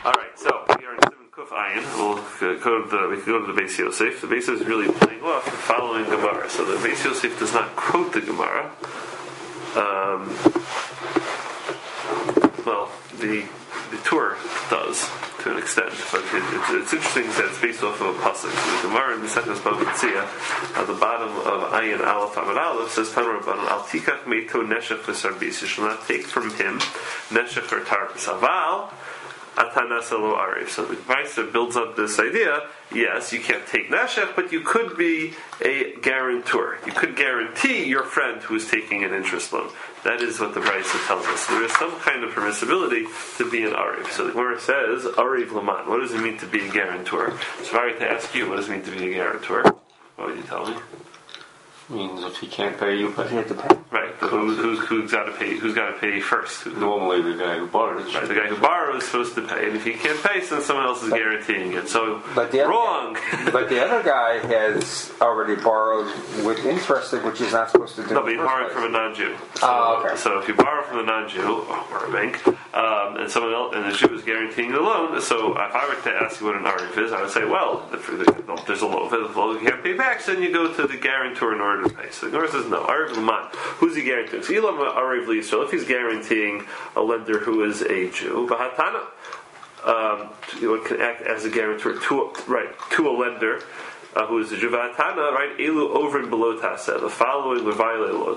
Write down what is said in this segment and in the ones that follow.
Alright, so we are in Simon Kuf Ayin. We could go to the Beis Yosef. The Beis Yosef is really playing off the following Gemara. So the Beis Yosef does not quote the Gemara. Well, the Torah does to an extent, but it's interesting that it's based off of a pasuk. The Gemara in the second Bava Metzia, at the bottom of Ayin Aleph Amud Aleph, says Tanur Rabbanan Al Tikach Meito Neshech V'Sarbis. You shall not take from him Neshech or Tarbis. Aval Atanasalo Arif. So the Gemara builds up this idea. Yes, you can't take Neshech, but you could be a guarantor. You could guarantee your friend who is taking an interest loan. That is what the Brisa tells us. There is some kind of permissibility to be an Arif. So the Gemara says, Arif Laman. What does it mean to be a guarantor? So if I were to ask you, what does it mean to be a guarantor? What would you tell me? Means if he can't pay, you have to pay. Right. Who's got to pay? Who's got to pay first? Normally, the guy who borrows. Right. The guy who borrows is supposed to pay, and if he can't pay, then someone else is guaranteeing it. So wrong. But the other guy has already borrowed with interest, which he's not supposed to do. No, but he borrowed from a non-Jew. Okay. So if you borrow from a non-Jew or a bank, and someone else, and the Jew is guaranteeing the loan, so if I were to ask you what an arif is, I would say, well, there's a loan. If the loan you can't pay back, so then you go to the guarantor in order to pay. So the Gemara says, no, arif l'man. Who's he guaranteeing? So Ilam arif l'Yisrael, if he's guaranteeing a lender who is a Jew, b'hatana, one can act as a guarantor to a lender who is a Jew. B'hatana, right? Elu over and below taseh. The following would violate below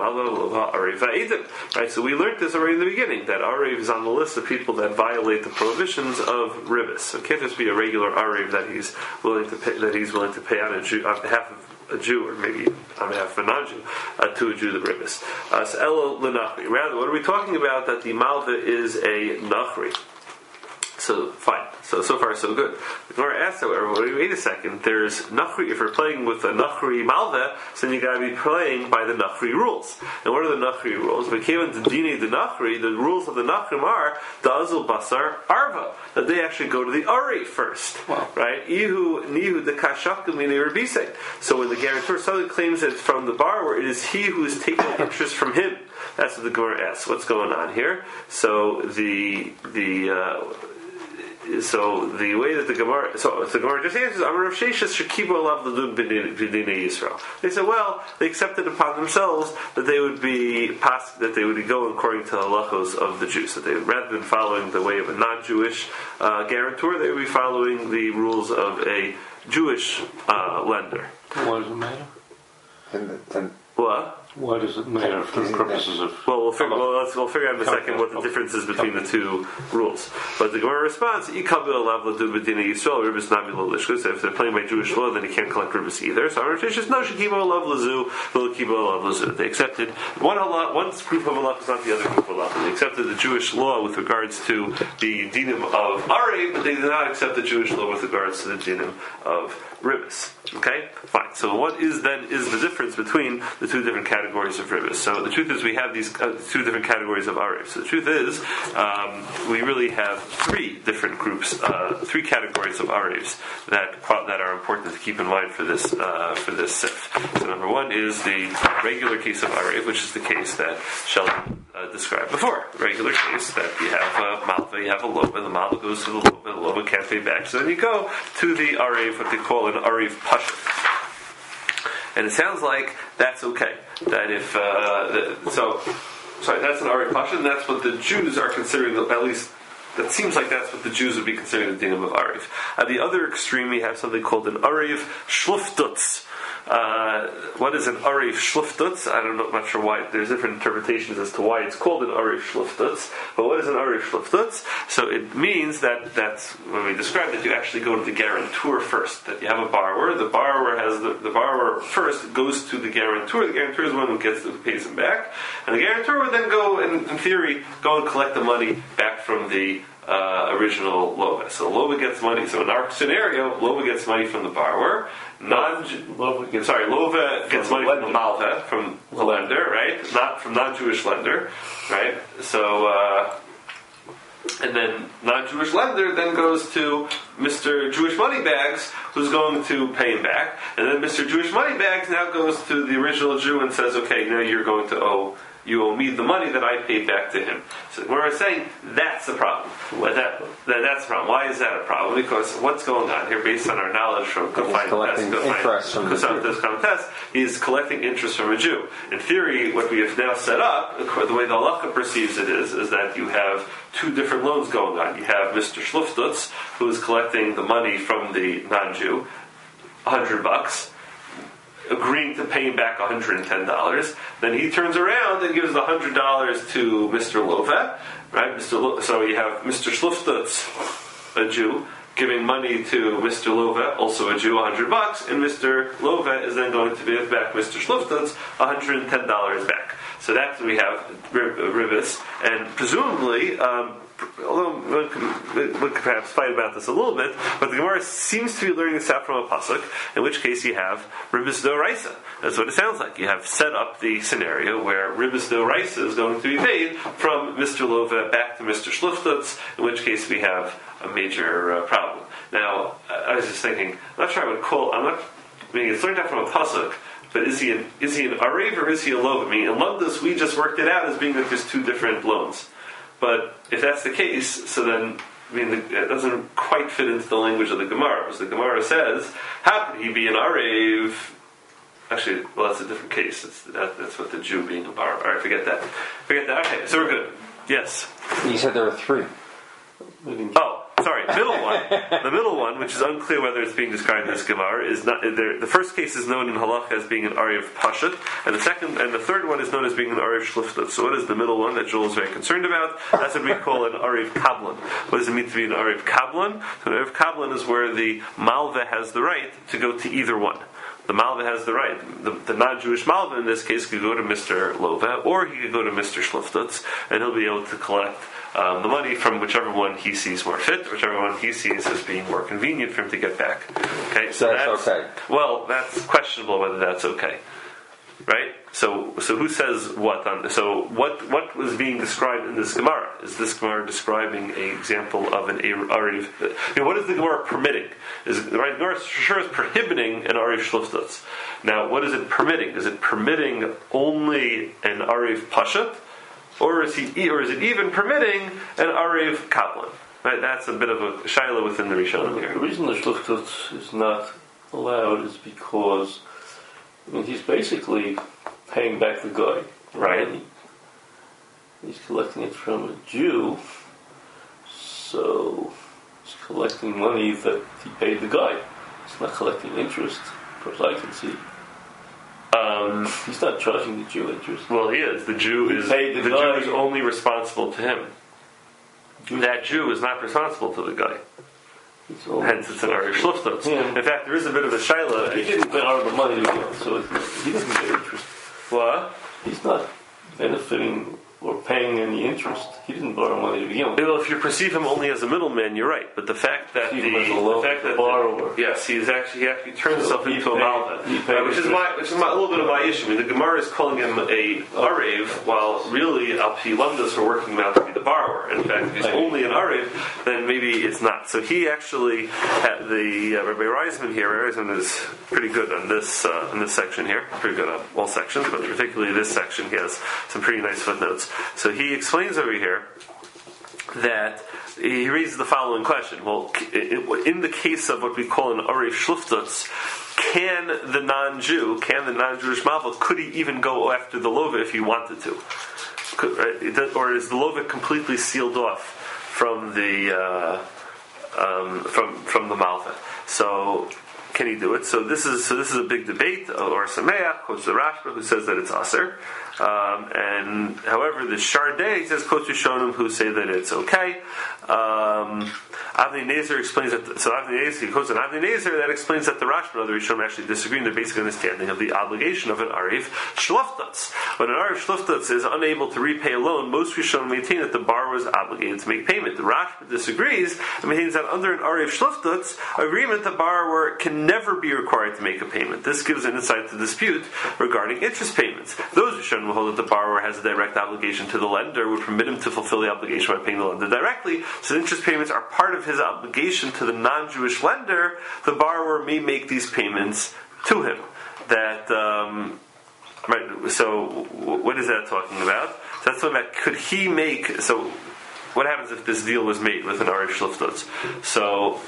taseh. Right? So we learned this already in the beginning, that Ariv is on the list of people that violate the prohibitions of ribis. So it can't just be a regular Ariv that he's willing to pay on behalf of a Jew, or maybe on behalf of a non-Jew, to a Jew the ribis. So elo l'nachri. Rather, what are we talking about? That the malva is a nachri. So fine. So far so good. The Gemara asks, however, wait a second. There's nachri. If you're playing with a nachri malva, so then you got to be playing by the nachri rules. And what are the nachri rules? But came into dini the nachri. The rules of the nachrim are dazul basar arva. That they actually go to the ari first, right? Ihu nihu the kashakum rebise. So when the guarantor suddenly claims that it's from the borrower, it is he who is taking interest from him. That's what the Gemara asks. What's going on here? So the way that the Gemara just answers, Amar Rav Sheshes Shekibu Alav Ladun B'dinei Yisrael. They said, well, they accepted upon themselves that they would be going according to the halachos of the Jews. That they, rather than following the way of a non-Jewish guarantor, they would be following the rules of a Jewish lender. What does it matter? What? Why does it matter for the purposes of... Well, we'll figure out in a second what the difference is between the two rules. But the Gemara responds, if they're playing by Jewish law, then you can't collect ribis either. So our says, no, they accepted one group of halach is not the other group of halach. They accepted the Jewish law with regards to the dinim of Ari, but they did not accept the Jewish law with regards to the dinim of ribis. Okay? Fine. So what is the difference between the two different categories of ribis? So the truth is we have these two different categories of arif. So the truth is we really have three different groups, three categories of arifs that are important to keep in mind for this sif. So number one is the regular case of arif, which is the case that Sheldon described before. Regular case that you have a malva, you have a loba, the malva goes to the loba can't pay back. So then you go to the arif, what they call an arif pasha. And it sounds like that's okay. That if that's an arif pasha, and that's what the Jews are considering. At least that seems like that's what the Jews would be considering the dinim of arif. At the other extreme, we have something called an arif shlufdutz. What is an arif shlufdutz? I'm not sure why. There's different interpretations as to why it's called an arif shlufdutz. But what is an arif shlufdutz? So it means that's when we describe that you actually go to the guarantor first. That you have a borrower. The borrower first goes to the guarantor. The guarantor is the one who pays him back, and the guarantor would then go and, in theory, go and collect the money back from the original loba. So loba gets money. So in our scenario, loba gets money from the borrower. Loba gets money from the malva, from the lender, right? Not from non-Jewish lender, right? So, and then non-Jewish lender then goes to Mr. Jewish Moneybags, who's going to pay him back, and then Mr. Jewish Moneybags now goes to the original Jew and says, okay, now you're going to owe you owe me the money that I paid back to him. So the Gemara is saying that's the problem. That's the problem. Why is that a problem? Because what's going on here, based on our knowledge from Test, he's collecting interest from a Jew. In theory, what we have now set up, the way the halacha perceives it is that you have two different loans going on. You have Mr. Shluftutz, who is collecting the money from the non-Jew, $100, agreeing to pay him back $110. Then he turns around and gives the $100 to Mr. Lova, right? So you have Mr. Shluftutz, a Jew, giving money to Mr. Lova, also a Jew, $100, and Mr. Lova is then going to give back Mr. Shluftutz $110 back. So that's what we have, ribis, and presumably, although one could perhaps fight about this a little bit, but the Gemara seems to be learning this out from a pasuk, in which case you have ribis d'oraisa. That's what it sounds like. You have set up the scenario where ribis d'oraisa is going to be paid from Mr. Lova back to Mr. Shluftutz, in which case we have a major problem. Now, I was just thinking, I'm not sure I would call, it's learned out from a pasuk, but is he an Arev or is he a Lova? I mean, in Lumdus, we just worked it out as being like there's two different loans. But if that's the case, so then, it doesn't quite fit into the language of the Gemara. Because the Gemara says, how could he be an Arev? Actually, well, that's a different case. That's what the Jew being a bar. Alright, forget that. Okay, so we're good. Yes? You said there were three. Oh, sorry, middle one. The middle one, which is unclear whether it's being described in this Gemara, is not. The first case is known in Halacha as being an Arev Pashat, and the third one is known as being an Arev Shluftut. So what is the middle one that Joel is very concerned about? That's what we call an Arev Kablan. What does it mean to be an Arev Kablan? So an Arev Kablan is where the Malva has the right to go to either one. The Malva has the right. The non-Jewish Malva in this case could go to Mr. Lova, or he could go to Mr. Shluftutz, and he'll be able to collect the money from whichever one he sees more fit, whichever one he sees as being more convenient for him to get back. Okay, so that's okay. Well, that's questionable whether that's okay, right? So who says what on this? So what was being described in this Gemara? Is this Gemara describing an example of an Arev? What is the Gemara permitting? The Gemara sure is prohibiting an Arev Shluftutz. Now, what is it permitting? Is it permitting only an Arev Pashat? Or is it even permitting an Arev Kaplan? Right, that's a bit of a shaila within the Rishonim here. The reason the Shluchtutz is not allowed is because he's basically paying back the guy. Right. He's collecting it from a Jew, so he's collecting money that he paid the guy. He's not collecting interest, as far as I can see. He's not charging the Jew interest. Well, he is. The Jew is only responsible to him. That Jew is not responsible to the guy. Hence, it's an Arev Shluftutz. In fact, there is a bit of a shaila. He didn't borrow the money to begin, so he doesn't get interest. What? He's not benefiting or paying any interest. He didn't borrow money to begin with. Well, if you perceive him only as a middleman, you're right. But the fact that he borrower, yes, he actually turns himself into a malva, which is a little bit of my issue. I mean, the Gemara is calling him a Arev, while really Al Pi Lumdus are working him out to be the borrower. In fact, if he's only an Arev, then maybe it's not. So he actually had the Rabbi Reisman here. Rabbi Reisman is pretty good on this section here. Pretty good on all sections, but particularly this section, he has some pretty nice footnotes. So he explains over here that he raises the following question. Well, in the case of what we call an Arev Shluftutz, can the non-Jewish Malva, could he even go after the Lova if he wanted to? Or is the Lova completely sealed off from the from the Malva? So can he do it? So this is a big debate. Or Sameach quotes the Rashba, who says that it's aser. And however, the Shardei says quotes Rishonim who say that it's okay. Avnei Nezer explains that. So he quotes an Avnei Nezer that explains that the Rashba and other Rishonim actually disagree in their basic understanding of the obligation of an Arev Shluftutz. When an Arev Shluftutz is unable to repay a loan, most Rishonim maintain that the borrower is obligated to make payment. The Rashba disagrees and maintains that under an Arev Shluftutz agreement, the borrower can never be required to make a payment. This gives an insight to dispute regarding interest payments. Those Rishonim will hold that the borrower has a direct obligation to the lender, would permit him to fulfill the obligation by paying the lender directly. So interest payments are part of his obligation to the non-Jewish lender. The borrower may make these payments to him. That Right. So what is that talking about? So that's talking about could he make? So what happens if this deal was made with an Ariv Shluftus? So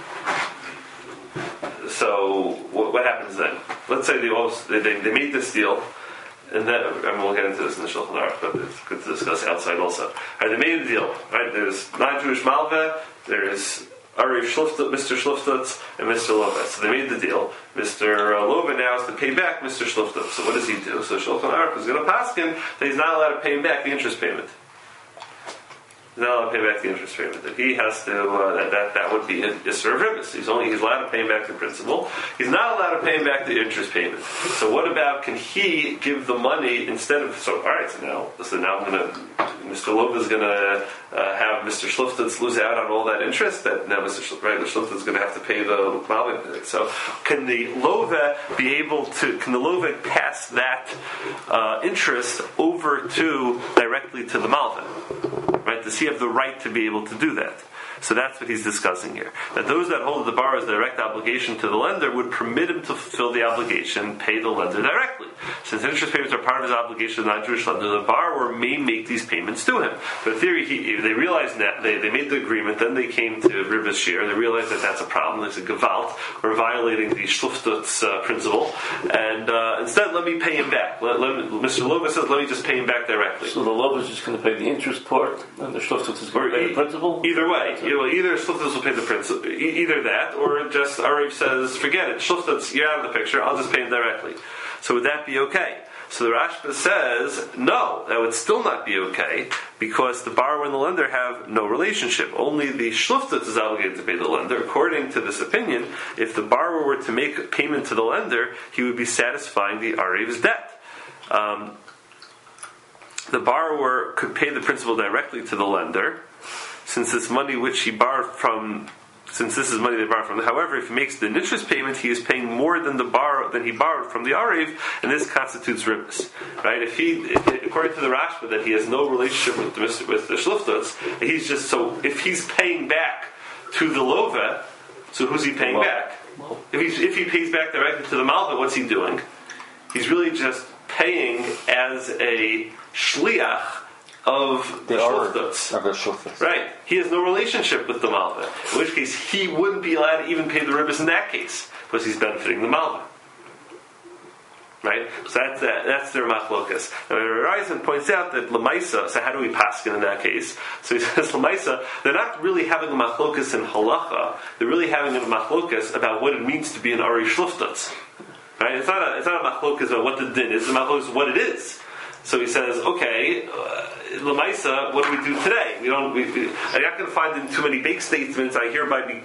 what happens then? Let's say they made this deal. And then, we'll get into this in the Shulchan Aruch, but it's good to discuss outside also. Right, they made a deal. Right, there's non-Jewish Malveh, there's Ariv Shluftus, Mr. Shluftus, and Mr. Loveh. So they made the deal. Mr. Loveh now has to pay back Mr. Shluftus. So what does he do? So Shulchan Aruch is going to paskin that he's not allowed to pay him back the interest payment. He's not allowed to pay back the interest payment. That he has to, that would be a Yisur of Ribbis. He's allowed to pay him back the principal. He's not allowed to pay him back the interest payment. So what about, can he give the money instead of, so now I'm going to, Mr. Lova is going to have Mr. Shluftus lose out on all that interest, that now Mr. Shluftus is going to have to pay the Malveh. So can the Lova can the Lova pass that interest over directly to the Malveh? Right? Does he have the right to be able to do that? So that's what he's discussing here. That those that hold the borrower's direct obligation to the lender would permit him to fulfill the obligation, pay the lender directly. Since interest payments are part of his obligation to the non-Jewish lender, the borrower may make these payments to him. But in theory, they realized that they made the agreement, then they came to Ribbis Shir, they realized that that's a problem, it's a gewalt, we're violating the Shluftus principle, and instead let me pay him back. Mr. Lova says, let me just pay him back directly. So the Lova is just going to pay the interest part, and the Shluftus is going to pay the principal? Either way. Either Shluftus will pay the principal, either that, or just Ariv says, forget it, Shluftus, you're out of the picture, I'll just pay him directly. So would that be okay? So the Rashba says, no, that would still not be okay, because the borrower and the lender have no relationship. Only the Shluftus is obligated to pay the lender. According to this opinion, if the borrower were to make a payment to the lender, he would be satisfying the Ariv's debt. The borrower could pay the principal directly to the lender, since this money which he borrowed from, since this is money they borrowed from. However, if he makes an interest payment, he is paying more than he borrowed from the Ariv, and this constitutes ribbis. Right? If according to the Rashba, that he has no relationship with the Shluftus, he's just, so if he's paying back to the Lova, so who's he paying back? If he pays back directly to the Malveh, what's he doing? He's really just paying as a shliach of the Shluftus. Right. He has no relationship with the Malveh. In which case, he wouldn't be allowed to even pay the ribbis in that case, because he's benefiting the Malveh. Right? So that's their machlokas. Now, Reisen points out that Lamaisa, so how do we paskin in that case? So he says, Lamaisa, they're not really having a machlokas in halacha, they're really having a machlokas about what it means to be an Ari Shluftus. Right? It's not a machlokas about what the din is, it's a machlokas of what it is. So he says, okay, Lamaisa, what do we do today? I'm not going to find in too many big statements. I hereby,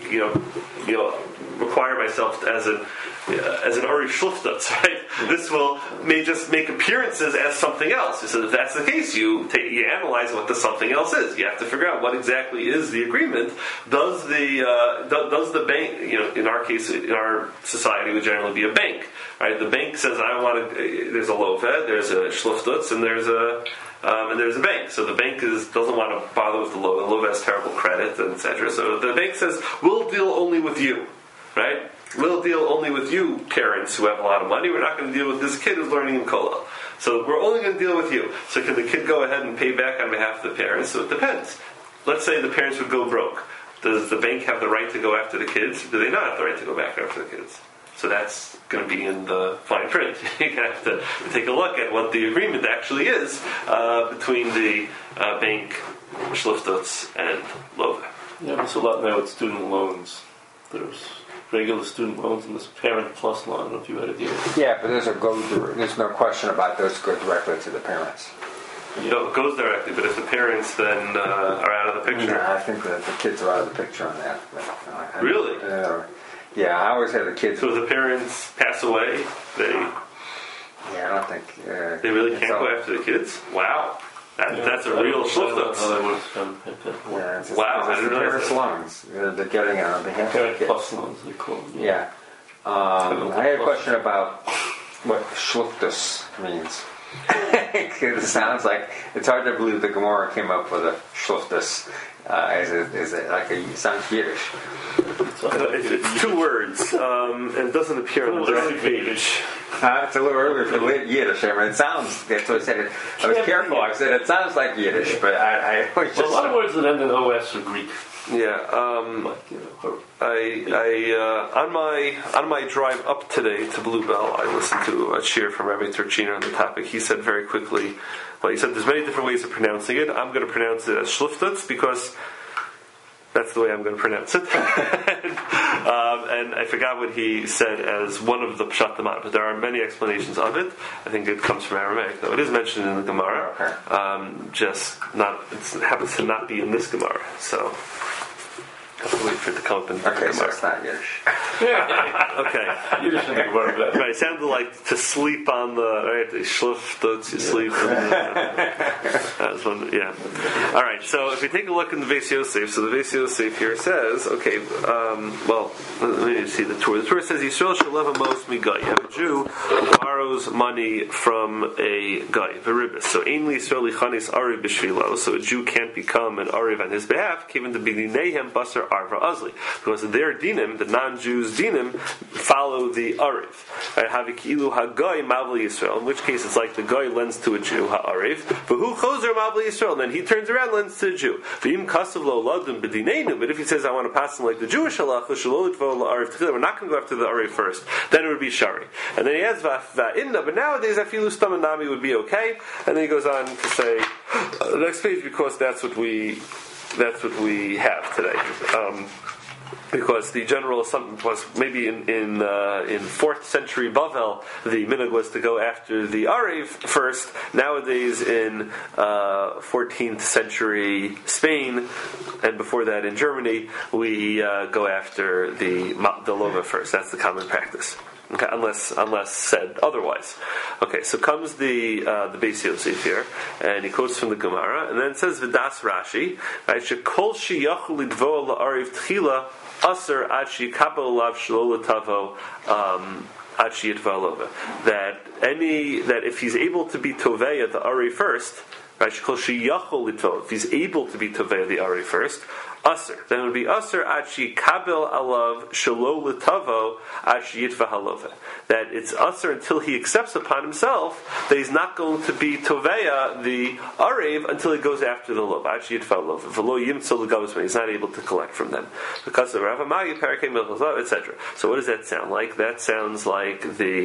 require myself as an Ari Shluftus, right? This may just make appearances as something else. He says, if that's the case, you analyze what the something else is. You have to figure out what exactly is the agreement. Does the bank, in our case, in our society, would generally be a bank, right? The bank says, there's a Loveh, there's a Shluftus, and there's a bank. So the bank doesn't want to bother with the Loveh. The Loveh has terrible credit, etc. So the bank says, we'll deal only with you, right? We'll deal only with you, parents who have a lot of money. We're not going to deal with this kid who's learning in Kollel. So we're only going to deal with you. So can the kid go ahead and pay back on behalf of the parents? So it depends. Let's say the parents would go broke. Does the bank have the right to go after the kids? Do they not have the right to go back after the kids? So that's going to be in the fine print. You're going to have to take a look at what the agreement actually is between the bank, Shluftus, and Loveh. Yeah, there's a lot now with student loans. There's regular student loans and this parent plus loan. I don't know if you had a deal. Yeah, but there's no question about those go directly to the parents. It goes directly, but if the parents then are out of the picture. Yeah, I think that the kids are out of the picture on that. But, really? Yeah, I always had the kids. So if the parents pass away, yeah, I don't think they really can't go after the kids. Wow, that's a real Shluftus. Wow, I didn't realize parents' loans. They're getting it on behalf of the kids. Plus loans, they call them. Yeah. I had a question about what Shluftus means. It sounds like it's hard to believe the Gemara came up with a shluftus it sounds Yiddish. It's two words, and it doesn't appear on the list page. It's a little earlier for Yiddish. It sounds. That's what I said. I was careful. I said it sounds like Yiddish, but I always just. A lot of words that end in OS are Greek. Yeah. On my drive up today to Bluebell, I listened to a shir from Rabbi Turchiner on the topic. He said very quickly. Well, he said there's many different ways of pronouncing it. I'm going to pronounce it as Schluftutz because that's the way I'm going to pronounce it. And I forgot what he said as one of the Pshat Damar, but there are many explanations of it. I think it comes from Aramaic, though. It is mentioned in the Gemara. It happens to not be in this Gemara, so I have to wait for it to come up in the Gemara. So it's not Yiddish. Okay. Yiddish is a big word for that. Right, it sounded like to sleep on the Schluftutz, you sleep. That was one, yeah. All right, so if you take a look in the Beis Yosef, so the Beis Yosef here says, okay, let me see the Torah. The Torah says, Yisrael shalev amos migai. You have a Jew who borrows money from a guy, Veribis. So, ainly Yisrael lichanis ariv b'shvilo. So a Jew can't become an ariv on his behalf, given to be dinehem basar arva azli. Because their dinim, the non-Jews' dinim, follow the ariv. Right? Havikilu hagoy mavli Yisrael. In which case it's like the guy lends to a Jew, ha'ariv. V'hu chozer mavli Yisrael. And then he turns around and lends to a Jew. V'im kasav lo ladum b'dineinu. But if he says, I want to pass him like the Jewish halacha, shelo litvo la'ariv, we're not going to go after the ariv first. Then it would be shari. And then he adds va'inna. But nowadays, afilu stamanami would be okay. And then he goes on to say, the next page, because that's what we have today. Because the general assumption was maybe in 4th century Bavel, the minhag was to go after the Ariv first. Nowadays in 14th century Spain, and before that in Germany, we go after the Lova first. That's the common practice. Okay, unless said otherwise. Okay, so comes the Beis Yosef here, and he quotes from the Gemara, and then it says V'das Rashi, right? Shekol sheyachol lidvo la'ariv tchila aser ad sheyikabel alav shelo l'tavo ad sheyitva alova. That if he's able to be toveya the ariv first, right? Shekol sheyachol lidvo. If he's able to be toveya the ariv first. Aser. Then it would be Aser Achi Kabel Alav Shelo L'Tavo Achi Yitva Halova. That it's Aser until he accepts upon himself that he's not going to be Toveya the Arev until he goes after the Lov. Achi Yitva Halova. V'lo Yimtzel L'Gavos when he's not able to collect from them. Because of Rav Amagi Parakei Milchazov, etc. So what does that sound like? That sounds like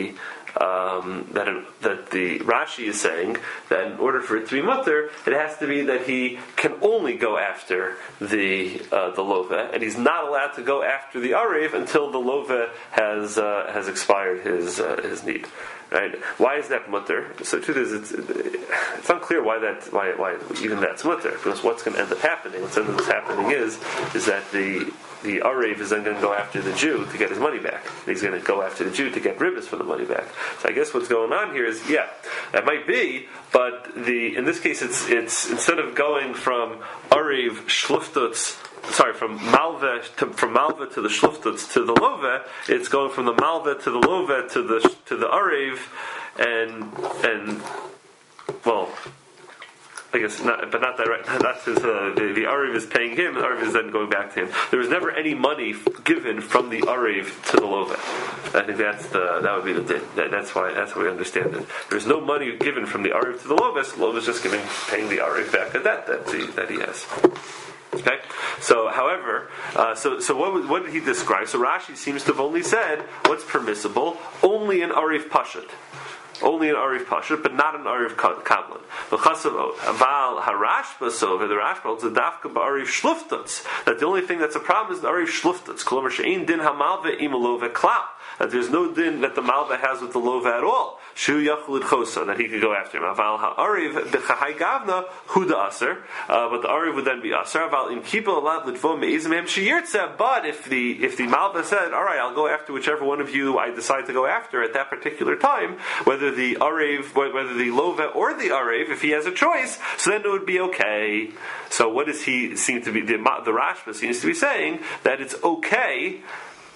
that the Rashi is saying that in order for it to be mutter, it has to be that he can only go after the lova, and he's not allowed to go after the arev until the lova has expired his need. Right? Why is that mutter? So the truth is, it's unclear why even that's mutter. Because what's going to end up happening? What's ends up happening is that the Arev is then going to go after the Jew to get his money back. He's going to go after the Jew to get ribbis for the money back. So I guess what's going on here is, that might be, but in this case it's instead of going from Arev Shluftutz, from Malva to the Shluftutz to the Lova, it's going from the Malva to the Lova to the Arev, and well, I guess not, but not direct. That's his. The Arev is paying him, and the Arev is then going back to him. There was never any money given from the Arev to the Lova. I think that would be the din. That's how we understand it. There's no money given from the Arev to the Lova. So the Lova is just paying the Arev back at that he has. Okay. So, however, so what did he describe? So Rashi seems to have only said what's permissible only in Arev Pashut. Only an Ariv Pashut, but not an Ariv Kablan. V'chasavot. Aval Harashba, so the Rashba holds the Dafka ba'Ariv Shluftutz. That the only thing that's a problem is an Ariv Shluftutz. Kolomer she'ein din hamalve im lova klal. That there's no din that the malva has with the lova at all. Shu yachulid chosa, that he could go after him. Aval ha'ariv b'chahai gavna huda aser, but the Ariv would then be aser. Aval im kibel alad litvo me'izim hem sheyirtze. But if the malva said, all right, I'll go after whichever one of you I decide to go after at that particular time, whether the Arev, whether the Lova or the Arev, if he has a choice, so then it would be okay. So what does he seem to be? The Rashba seems to be saying that it's okay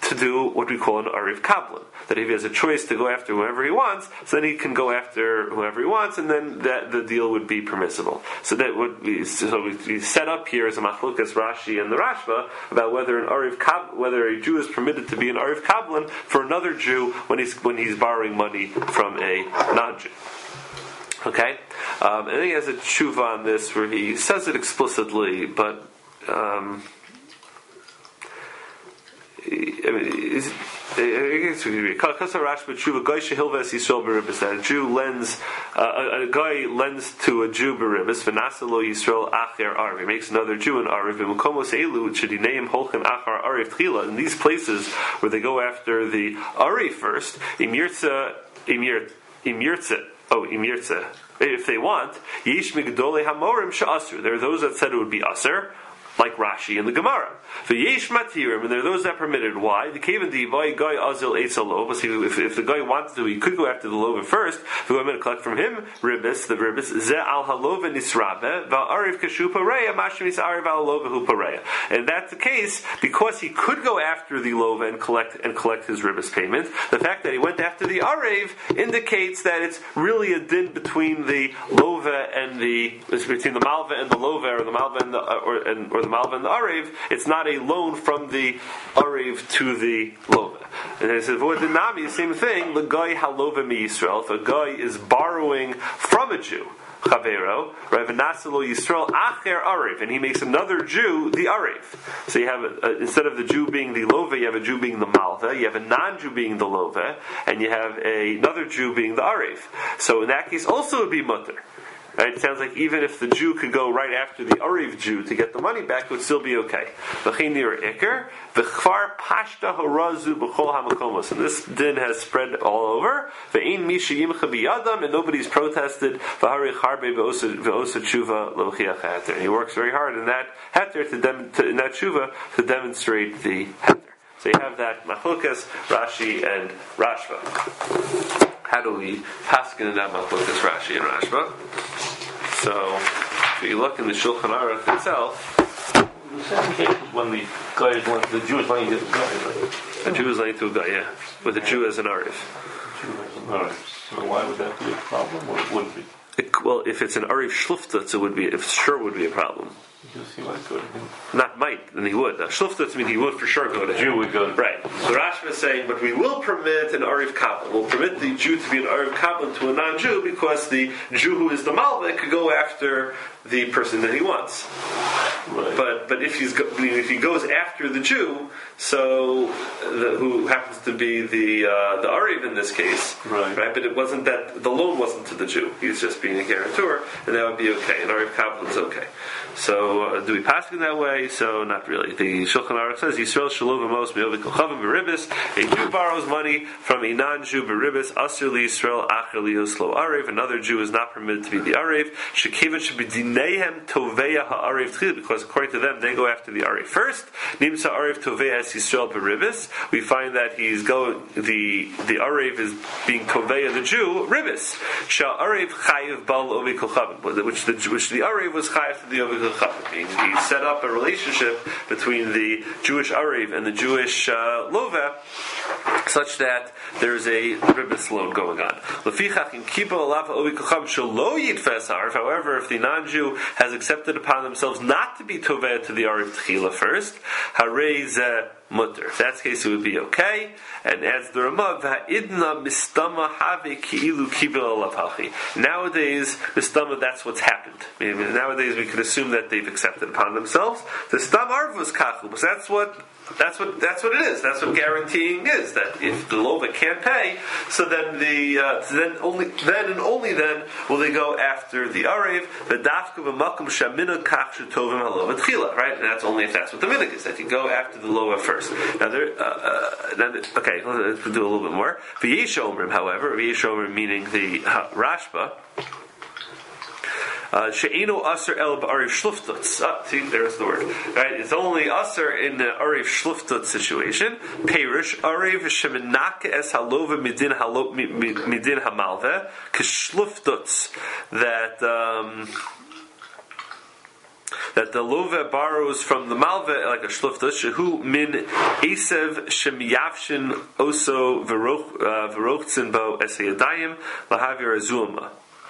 to do what we call an Ariv Kablan. That if he has a choice to go after whoever he wants, so then he can go after whoever he wants, and then the deal would be permissible. So that would be, we set up here as a machlukas Rashi and the Rashba about whether whether a Jew is permitted to be an Ariv Kablan for another Jew when he's borrowing money from a non-Jew. Okay, and then he has a tshuva on this where he says it explicitly, but a Jew lends a guy lends to a Jew beribis v'nasalo Yisrael acher arv. He makes another Jew an arv. B'mukomos elu shedineim holchen achar arv tchila. In these places where they go after the arv first, imirtza. If they want, yish migdolei hamorim she'asur. There are those that said it would be asur, like Rashi in the Gemara. V'yesh matirim, and there are those that permitted. Why? The cave and the guy azil eitzalo. If the guy wanted to, he could go after the lova first. If we want to collect from him ribis, the ribis ze al halova nisrabe va'ariv kashu pareya mashmis ariv al lova hu pareya. And that's the case because he could go after the lova and collect his ribis payment. The fact that he went after the ariv indicates that it's really a din between the lova and between the malva and the lova, or the malva and the or the malva and the ariv. It's not a loan from the ariv to the lova. And I said, "V'od dinami, same thing. The guy halova mi Yisrael. If a guy is borrowing from a Jew, chavero, Rav Nasilo Yisrael acher ariv, and he makes another Jew the ariv. So you have instead of the Jew being the lova, you have a Jew being the malva. You have a non-Jew being the lova, and you have another Jew being the ariv. So in that case, also it would be mutter. Right? It sounds like even if the Jew could go right after the Ariv Jew to get the money back, it would still be okay. And this din has spread all over. And nobody's protested. And he works very hard in that heter in that tshuva to demonstrate the heter. So you have that Machlokas, Rashi, and Rashba. How do we paskin in that Machlokas, Rashi, and Rashba? So, if you look in the Shulchan Aruch itself, the same case when the Jew is lying to the guy, right? A Jew is lying to a guy, yeah, with a Jew as an Arif. So why would that be a problem, or it wouldn't be? Well, if it's an Arif Shluftatz, it would be. It sure would be a problem. Because he might go to him. Not might, then he would. Now, Shluftatz means he would for sure go to him. The Jew would go to him. Right. So Rashba is saying, but we will permit an Arif Kabbalah. We'll permit the Jew to be an Arif Kabbalah to a non-Jew because the Jew who is the Malva could go after the person that he wants. Right. But if he goes after the Jew, so who happens to be the Ariv in this case, right? But it wasn't that the loan wasn't to the Jew; he's just being a guarantor, and that would be okay. An Ariv Kabbalah is okay. So do we pass it that way? So not really. The Shulchan Aruch says Yisrael shalov amos me'ovik kochavim beribis. A Jew borrows money from a non-Jew beribis. Asur liYisrael acher liyoslo Ariv. Another Jew is not permitted to be the Ariv. Shekivat shebedinehem toveya ha'ariv tchil, because according to them they go after the Ariv first. Nimsa Ariv toveya es Yisrael beribis. We find that he's going. The Ariv is being toveya the Jew ribis. Shal Ariv chayiv bal ovik kochavim, which the Ariv was chayiv to the ovik. He set up a relationship between the Jewish Ariv and the Jewish Lova, such that there's a ribis loan going on. However, if the non-Jew has accepted upon themselves not to be toveh to the Ariv Tchila first, harei mutter. If that's the case, it would be okay. And adds the Ramah, "Va'idna mistama have ki'ilu kibel alav hachi." Nowadays, mistama, that's what's happened. Nowadays, we could assume that they've accepted upon themselves. The stam arvus kachu, but that's what it is. That's what guaranteeing is. That if the lova can't pay, so then then only then will they go after the arev. V'dafku v'makom shamina kach shetovim halova tchila. Right, and that's only if that's what the minhag is, that you go after the lova first. Now okay, let's do a little bit more. V'yesh omrim, however, v'yesh omrim meaning the Rashba. She'eno aser el ba'ariv shluftatz. See, there's the word. Right, it's only aser in the ariv shluftatz situation. Perish ariv shemenake es halova midin hamalve k'shluftatz, that that the love borrows from the malva like a shluftus shehu min esev shemiyavshin oso verochtzin bo esayadayim lahavir azuma.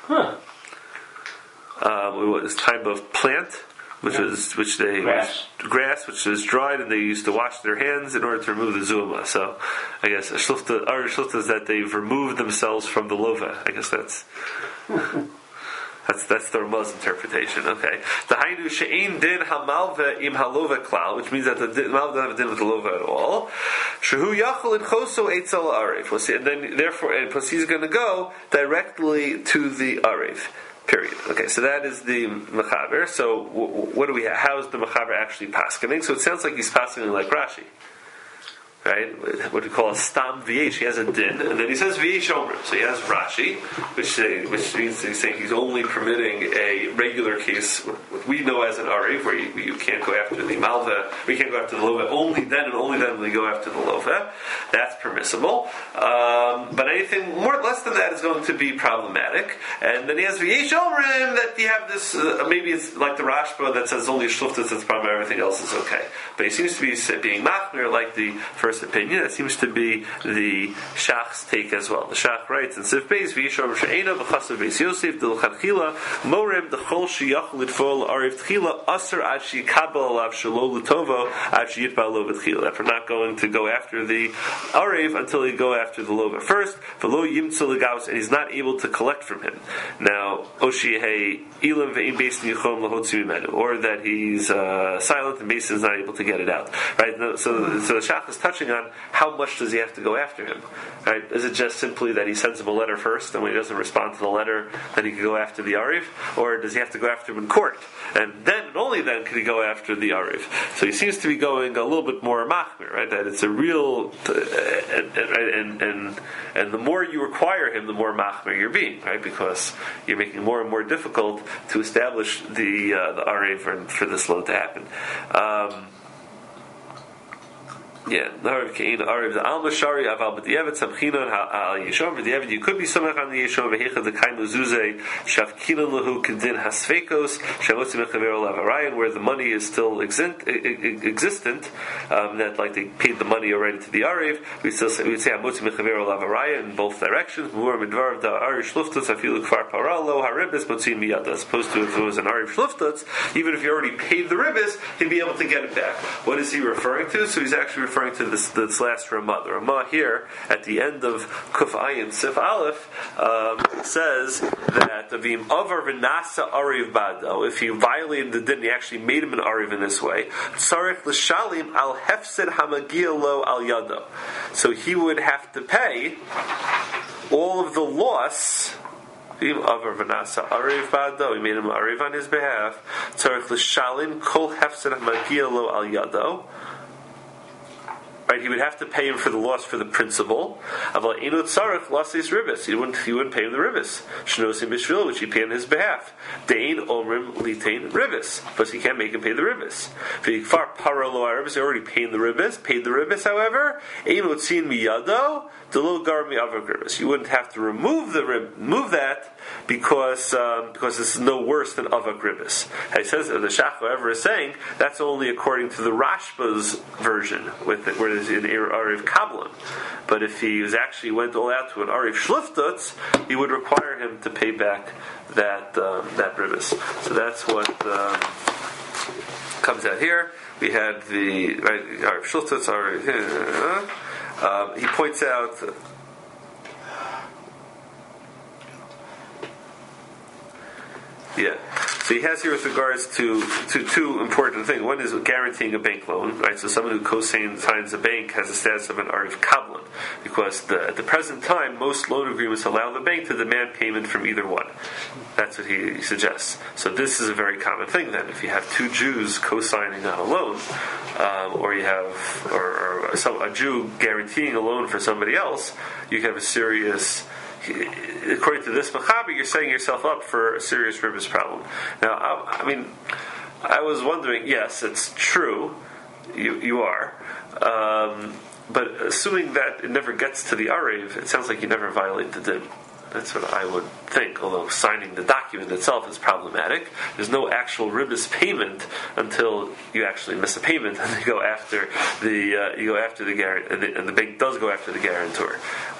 This type of plant, which is dried, and they used to wash their hands in order to remove the zuma. So, I guess a shlufta is that they've removed themselves from the lova. I guess that's the Ramah's interpretation. Okay, the hainu she'ein din hamalva im halova klal, which means that the malva doesn't have a din with the lova at all. Shehu yachol in choso eitzel arif, and then therefore, and plus he's going to go directly to the arif. Period. Okay, so that is the mechaber. So what do we have? How is the mechaber actually paskening? So it sounds like he's paskening like Rashi, right? What we call a stam v'yesh. He has a din, and then he says v'yesh omrim. So he has Rashi, which means he's saying he's only permitting a regular case, what we know as an ariv, where you can't go after the malva, we can't go after the lova. Only then will you go after the lova. That's permissible. But anything less than that is going to be problematic. And then he has v'yesh omrim, that you have this. Maybe it's like the Rashba that says only a shluftas that's problem, everything else is okay. But he seems to be being machmir like the first opinion. That seems to be the Shach's take as well. The Shach writes in Sif Beis v'yishom she'ena b'chasav Beis Yosef d'l'chadchila morem d'chol sheyachol litfol ariv tchila aser ad sheyikabel alav shelo l'tovo ad sheyitbal lo v'tchila. That we're not going to go after the ariv until you go after the lova first. V'lo yimtzu legaus, and he's not able to collect from him. Now oshihei ilim ve'im beisin yichom lahotzi mimenu, or that he's silent and beisin is not able to get it out. Right. So the Shach is touching on how much does he have to go after him. Right? Is it just simply that he sends him a letter first, and when he doesn't respond to the letter, then he can go after the Ariv? Or does he have to go after him in court? And then, and only then, can he go after the Ariv? So he seems to be going a little bit more machmir, right? That it's a real, and the more you require him, the more machmir you're being, right? Because you're making more and more difficult to establish the Ariv for this load to happen. Yeah, Narav Kain Ariv the Alma Shari Aval B'Diavad Samchinon Al Yeshom B'Diavad. You could be Somach on the Yeshom V'Hecha the Kain Luzuze Shavkinon Lahu Kedin Hasfekos Shavotzi Mechavero Lavarayan, where the money is still existent. That like they paid the money already to the Ariv. We would say Hamotzi Mechavero Lavarayan in both directions. More Midvar the Ariv Shluftus Afilu Kfar Paralo Haribis Motzin Miyad. As opposed to if it was an Ariv Shluftus, even if you already paid the Ribis, he'd be able to get it back. What is he referring to? So he's actually referring to this last Ramah. The Ramah here at the end of Kuf Ayin Sif Aleph says that Avim Avar V'Nasa Ariv Bado, if he violated the din, he actually made him an Ariv in this way. Tzarech L'Shalim Al Hefsed Hamagia Lo Al Yado. So he would have to pay all of the loss. Avim Avar V'Nasa Ariv Bado, he made him an Ariv on his behalf. Tzarech L'Shalim Kol Hefsed Hamagia Lo Al Yado. Right, he would have to pay him for the loss for the principal. Aval inu tzarech lasis ribis. He wouldn't pay him the ribis. Shnosim b'shvil, which he paid on his behalf. Dein omrim litain ribis, but he can't make him pay the ribis. V'ikfar paralo ribis. He already paid the ribis. However, inu tzin miyado delo gar mi avak ribis. You wouldn't have to remove that because this is no worse than avak ribis. He says the Shach, however, is saying that's only according to the Rashba's version with it, where it is in Ariv Kablan. But if he went all out to an Ariv Shluftatz, he would require him to pay back that ribis. So that's what comes out here. We had the Ariv Shluftatz. He points out. Yeah. So he has here with regards to two important things. One is guaranteeing a bank loan, right? So someone who co-signs a bank has the status of an Ariv Kablan, because at the present time, most loan agreements allow the bank to demand payment from either one. That's what he suggests. So this is a very common thing then. If you have two Jews co-signing on a loan, or you have a Jew guaranteeing a loan for somebody else, you can have a serious. According to this Mechaber, you're setting yourself up for a serious ribis problem. Now, I was wondering, yes, it's true, you are, but assuming that it never gets to the Ariv, it sounds like you never violate the din. That's what I would think, although signing the document itself is problematic. There's no actual ribbis payment until you actually miss a payment, and you go after the guarantor, and the bank does go after the guarantor.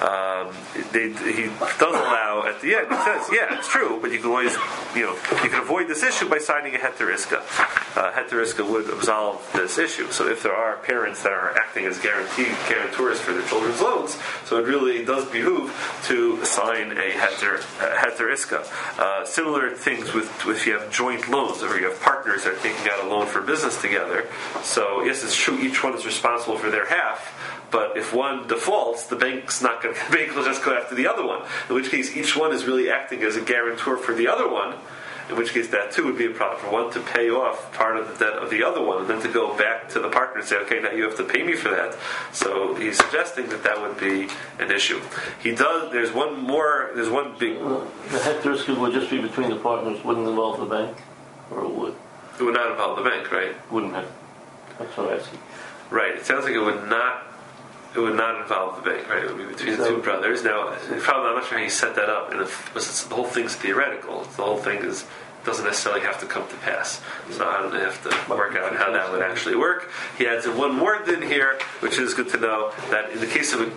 He does allow at the end. He says, "Yeah, it's true, but you can always, you can avoid this issue by signing a heter iska. Heter iska would absolve this issue. So if there are parents that are acting as guarantors for their children's loans, so it really does behoove to sign a heter iska. Similar things with if you have joint loans, or you have partners that are taking out a loan for business together. So yes, it's true, each one is responsible for their half. But if one defaults, the bank will just go after the other one. In which case, each one is really acting as a guarantor for the other one. In which case, that too would be a problem for one to pay off part of the debt of the other one, and then to go back to the partner and say, "Okay, now you have to pay me for that." So he's suggesting that would be an issue. He does. There's one more. There's one big. The heter iska would just be between the partners. Wouldn't involve the bank, or it would. It would not involve the bank, right? Wouldn't have. That's what I'm asking. Right. It sounds like it would not. It would not involve the bank, right? It would be between the two brothers. Now, probably I'm not sure how he set that up. And the whole thing's theoretical. The whole thing doesn't necessarily have to come to pass. So I don't have to work out how that would actually work. He adds in one more din here, which is good to know, that in the case of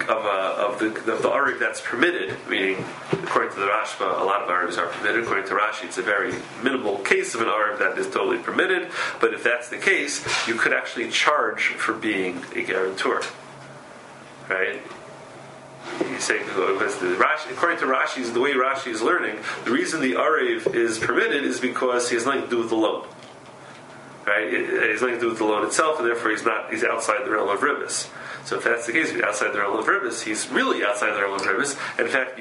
the ariv that's permitted, meaning according to the Rashba, a lot of arivs are permitted. According to Rashi, it's a very minimal case of an ariv that is totally permitted. But if that's the case, you could actually charge for being a guarantor. Right? You say, according to Rashi, the way Rashi is learning, the reason the Arev is permitted is because he has nothing to do with the loan. Right? He has nothing to do with the loan itself, and therefore he's outside the realm of ribbis. So if that's the case, if he's outside the realm of ribbis, he's really outside the realm of ribbis. And in fact,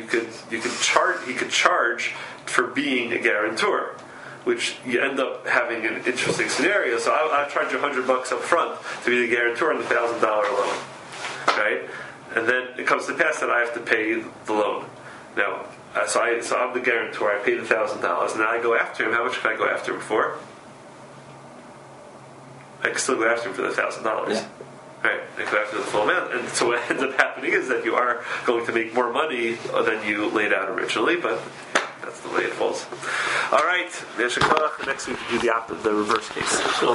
he could charge for being a guarantor, which you end up having an interesting scenario. So I'll charge you $100 up front to be the guarantor on the $1,000 loan. Right? And then it comes to pass that I have to pay the loan. Now, so I'm the guarantor. I pay the $1,000, and now I go after him. How much can I go after him for? I can still go after him for the $1,000. Yeah. Right? I go after the full amount. And so what ends up happening is that you are going to make more money than you laid out originally, but that's the way it falls. All right. Next week we do the reverse case.